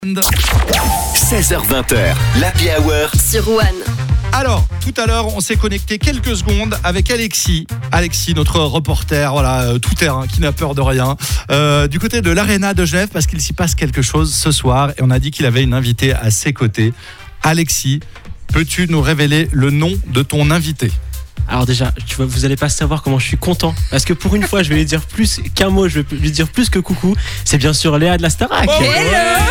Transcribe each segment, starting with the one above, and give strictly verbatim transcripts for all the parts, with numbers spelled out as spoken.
seize heures vingt, l'Happy Hour sur One. Alors, tout à l'heure, on s'est connecté quelques secondes avec Alexis. Alexis, notre reporter, voilà, euh, tout terrain, qui n'a peur de rien, euh, du côté de l'Arena de Genève, parce qu'il s'y passe quelque chose ce soir. Et on a dit qu'il avait une invitée à ses côtés. Alexis, peux-tu nous révéler le nom de ton invité ? Alors déjà, tu vois, vous allez pas savoir comment je suis content. Parce que pour une fois, je vais lui dire plus qu'un mot, je vais lui dire plus que coucou. C'est bien sûr Léa de la Starac. Oh, Hello.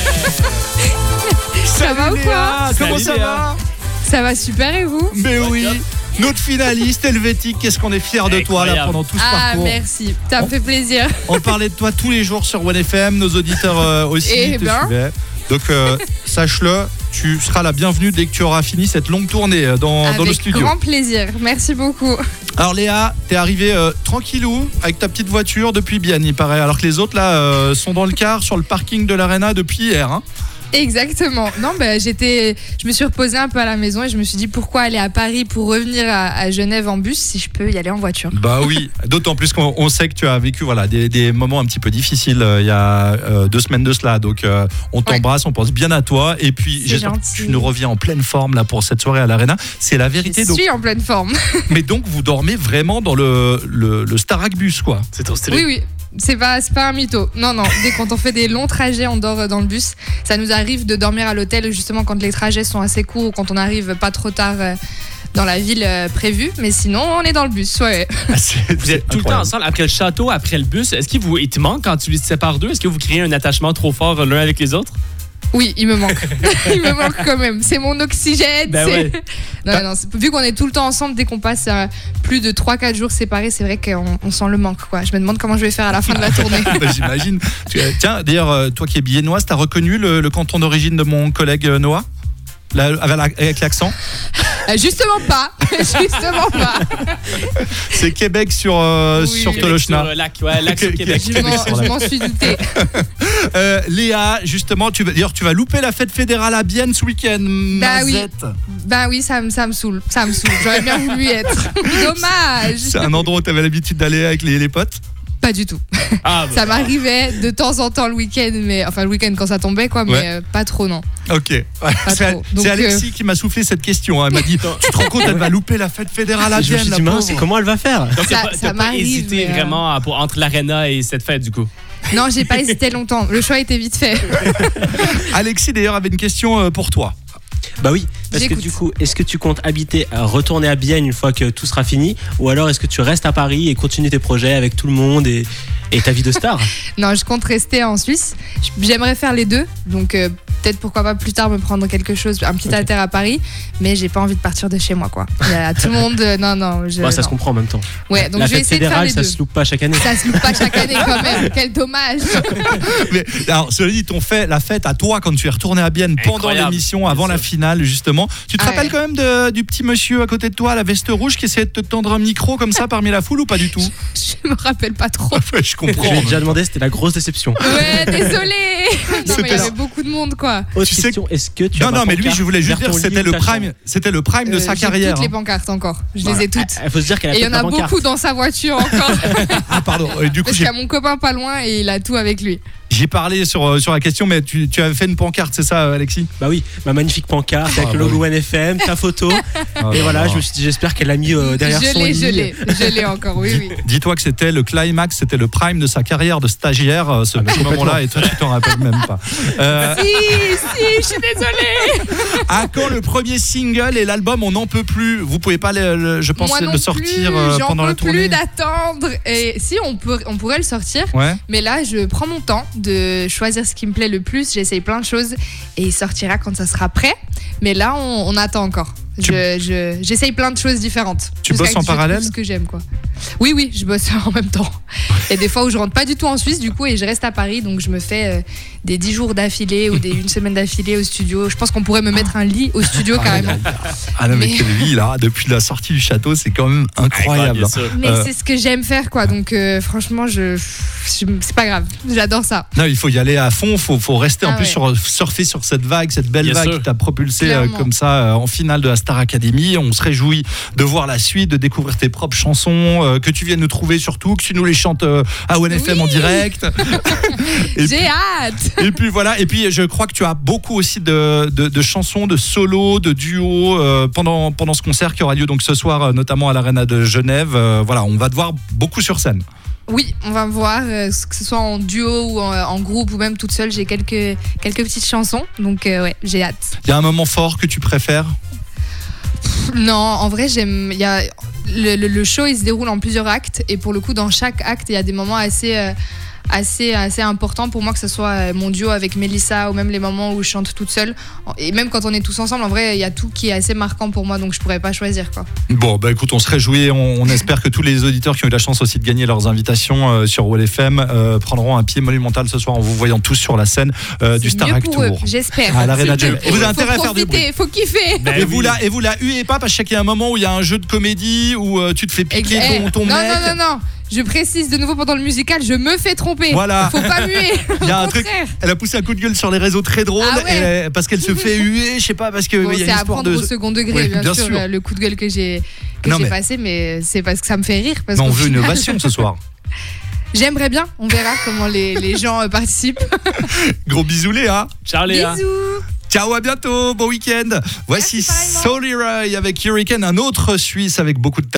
Ça va ou quoi ? Léa, comment Salut, ça Léa. va ? Ça va super et vous ? Mais oui, notre finaliste helvétique, qu'est-ce qu'on est fiers de toi là Incroyable. pendant tout ce Ah parcours. merci, ça me fait plaisir. On parlait de toi tous les jours sur One F M, nos auditeurs euh, aussi Eh te ben. suivaient. Donc euh, sache-le, tu seras la bienvenue dès que tu auras fini cette longue tournée euh, dans, dans le Avec studio. grand plaisir, merci beaucoup. Alors Léa, t'es arrivée euh, tranquillou avec ta petite voiture depuis Bienne, il paraît, alors que les autres là euh, sont dans le car sur le parking de l'Arena depuis hier. Hein. Exactement. Non, bah, j'étais, je me suis reposée un peu à la maison et je me suis dit pourquoi aller à Paris pour revenir à, à Genève en bus si je peux y aller en voiture. Bah oui, d'autant plus qu'on on sait que tu as vécu voilà, des, des moments un petit peu difficiles euh, il y a euh, deux semaines de cela. Donc euh, on t'embrasse, on pense bien à toi. Et puis C'est j'espère que gentil. tu nous reviens en pleine forme là pour cette soirée à l'Arena. C'est la vérité. Je Donc, suis en pleine forme. mais donc vous dormez vraiment dans le, le, le Starac bus quoi. C'est trop stylé. Oui, oui. C'est pas, c'est pas un mytho. Non, non. Dès quand on fait des longs trajets, on dort dans le bus. Ça nous arrive de dormir à l'hôtel justement quand les trajets sont assez courts ou quand on arrive pas trop tard euh, dans la ville euh, prévue. Mais sinon, on est dans le bus. Ouais. Ah, c'est- Vous c'est êtes tout le temps incroyable. ensemble après le château, après le bus. Est-ce qu'il vous, il te manque quand tu les sépares d'eux? Est-ce que vous créez un attachement trop fort l'un avec les autres? Oui, il me manque. Il me manque quand même. C'est mon oxygène. Ben c'est- ouais. Non, non, c'est- vu qu'on est tout le temps ensemble, dès qu'on passe euh, plus de trois quatre jours séparés, c'est vrai qu'on on sent le manque. Quoi. Je me demande comment je vais faire à la fin de la tournée. Bah, j'imagine. Tu- Tiens, d'ailleurs, euh, toi qui es biennoise, t'as reconnu le, le canton d'origine de mon collègue euh, Noah Là, avec la- avec l'accent. Euh, justement pas. Justement pas. C'est Québec sur, euh, Oui. sur Québec Tolochna. Sur, euh, lac, ouais, lac sur Québec. Je m'en, je m'en suis doutée. Euh, Léa, justement, tu vas, d'ailleurs, tu vas louper la fête fédérale à Bienne ce week-end. Bah oui. Mazette. Ben oui, ça, me- ça me saoule. Ça me saoule. J'aurais bien voulu y être. Dommage. C'est un endroit où tu avais l'habitude d'aller avec les, les potes. Pas du tout. Ah, bah, Ça m'arrivait de temps en temps le week-end, mais enfin le week-end quand ça tombait, quoi, mais Ouais. euh, pas trop, non. Ok. Ouais, c'est trop. Donc, c'est Alexis qui m'a soufflé cette question. hein. Elle m'a dit Tu te rends compte, elle va louper la fête fédérale à Je me Bienne. suis la dit, mince, pauvre. comment elle va faire? donc, t'as Ça- pas, ça t'as pas m'arrive, hésité mais, euh, vraiment à- pour- entre l'Arena et cette fête, du coup. Non, j'ai pas hésité longtemps. Le choix était vite fait. Alexis, d'ailleurs, avait une question euh, pour toi. Bah oui, parce que J'écoute. du coup, est-ce que tu comptes habiter, euh, retourner à Bienne une fois que tout sera fini, ou alors est-ce que tu restes à Paris et continues tes projets avec tout le monde et, et ta vie de star? Non, je compte rester en Suisse. J'aimerais faire les deux, donc euh, peut-être pourquoi pas plus tard me prendre quelque chose, un petit Ok. alter à Paris, mais j'ai pas envie de partir de chez moi, quoi. Il y a tout le monde, euh, non, non. Je, Bah, ça se non. comprend en même temps. Ouais, donc La je vais fête essayer de faire fédérale, les ça deux. se loupe pas chaque année. Ça se loupe pas chaque année quand même. Quel dommage. Mais, alors, cela dit, t'ont fait la fête à toi quand tu es retourné à Bienne pendant Incroyable. l'émission, avant C'est la ça. finale, justement. Tu te Ah rappelles ouais. quand même de- du petit monsieur à côté de toi, à la veste rouge, qui essayait de te tendre un micro comme ça parmi la foule ou pas du tout? Je me rappelle pas trop. Ouais, je Je comprends. l'ai déjà demandé, c'était la grosse déception. Ouais, désolé. Non, mais il y C'était- avait beaucoup de monde, quoi. Autre Tu sais question, est-ce que tu Non, as non, ma mais lui, pancarte je voulais juste vers dire, ton lit c'était ou le ta prime, chambre? c'était le prime de Euh, sa j'ai carrière. toutes les hein. pancartes encore. Je Voilà. les ai toutes. Il faut se dire qu'elle a Et il y peut-être en a la pancarte. beaucoup dans sa voiture encore. Ah, pardon. euh, Du coup, Parce j'ai qu'il y a mon copain pas loin et il a tout avec lui. j'ai parlé sur, euh, sur la question, mais tu, tu avais fait une pancarte, c'est ça, Alexis? Bah oui, ma magnifique pancarte Ah, avec le bah logo oui. N F M, ta photo. Oh Et là voilà, là. je me suis dit, j'espère qu'elle l'a mis euh, derrière je son l'ai, lit. je l'ai. Je l'ai encore, oui, oui. Dis-toi que c'était le climax, c'était le prime de sa carrière de stagiaire, euh, ce Ah, mais petit moment-là, et toi, tu t'en rappelles même pas. Euh, Si, si, je suis désolée. à quand le premier single et l'album On n'en peut plus? Vous pouvez pas, le, le- je pense, Moi non le sortir plus, euh, j'en pendant peux la tournée. plus d'attendre. Et si, on, peut, on pourrait le sortir. Ouais. Mais là, je prends mon temps de choisir ce qui me plaît le plus. J'essaye plein de choses et il sortira quand ça sera prêt. Mais là, on, on attend encore. Tu- Je, je- j'essaye plein de choses différentes. Tu Jusqu'à bosses que en je trouve parallèle ce que j'aime, quoi. Oui, oui, je bosse en même temps. Il y a des fois où je rentre pas du tout en Suisse, du coup, et je reste à Paris. Donc, je me fais euh, des dix jours d'affilée ou des une semaine d'affilée au studio. Je pense qu'on pourrait me mettre un lit au studio carrément. Ah non, mais, Mais- quelle vie, là, depuis la sortie du château, c'est quand même incroyable. bien sûr. Mais Euh. c'est ce que j'aime faire, quoi. Donc, euh, franchement, je, je- c'est pas grave. J'adore ça. Non, il faut y aller à fond, il faut, faut rester en Ah plus ouais. sur, surfer sur cette vague, cette belle Bien vague sûr. qui t'a propulsé euh, Clairement. comme ça euh, en finale de la Star Academy. On se réjouit de voir la suite, de découvrir tes propres chansons, euh, que tu viennes nous trouver surtout, que tu nous les chantes euh, à O N F M Oui. en direct. Et J'ai puis- hâte. Et puis voilà, et puis je crois que tu as beaucoup aussi de, de, de chansons, de solos, de duos euh, pendant, pendant ce concert qui aura lieu donc ce soir, euh, notamment à l'Arena de Genève. Euh, voilà, on va te voir beaucoup sur scène. Oui, on va voir, euh, que ce soit en duo ou en, en groupe ou même toute seule, j'ai quelques, quelques petites chansons, donc euh, ouais, j'ai hâte. Il y a un moment fort que tu préfères? Non, en vrai, j'aime. Il y a le, le- le show, il se déroule en plusieurs actes et pour le coup, dans chaque acte, il y a des moments assez. euh, assez assez important pour moi, que ce soit euh, mon duo avec Mélissa ou même les moments où je chante toute seule, et même quand on est tous ensemble, en vrai il y a tout qui est assez marquant pour moi, donc je pourrais pas choisir quoi. Bon, bah écoute, on se réjouit. On, on espère que tous les auditeurs qui ont eu la chance aussi de gagner leurs invitations euh, sur O L F M euh, prendront un pied monumental ce soir en vous voyant tous sur la scène euh, du C'est Star mieux Act pour eux, Tour. j'espère. À l'Arena de Genève. Et vous avez Faut intérêt à faire du bruit. profiter, faut kiffer. Ben et, oui. vous la, et vous la huez pas parce qu'il y a un moment où il y a un jeu de comédie où euh, tu te fais piquer Eh, ton, ton non, mec. non, non, non. Je précise de nouveau pendant le musical, je me fais tromper. Voilà. Faut pas muer. Il y a Au un truc. contraire. Elle a poussé un coup de gueule sur les réseaux très drôle Ah ouais. et elle- parce qu'elle se fait huer, je sais pas, parce que Bon, il y a c'est une à histoire prendre de. au second degré, Oui, bien, bien sûr, sûr. le coup de gueule que j'ai que Non, j'ai mais- passé, mais c'est parce que ça me fait rire. Parce Mais on qu'au veut une final, ovation ce soir. J'aimerais bien, on verra comment les, les gens euh, participent. Gros bisous Léa. Ciao Léa. Bisous. Ciao, à bientôt, bon week-end. Voici Merci, pareillement. Solly Ray avec Hurricane, un autre Suisse avec beaucoup de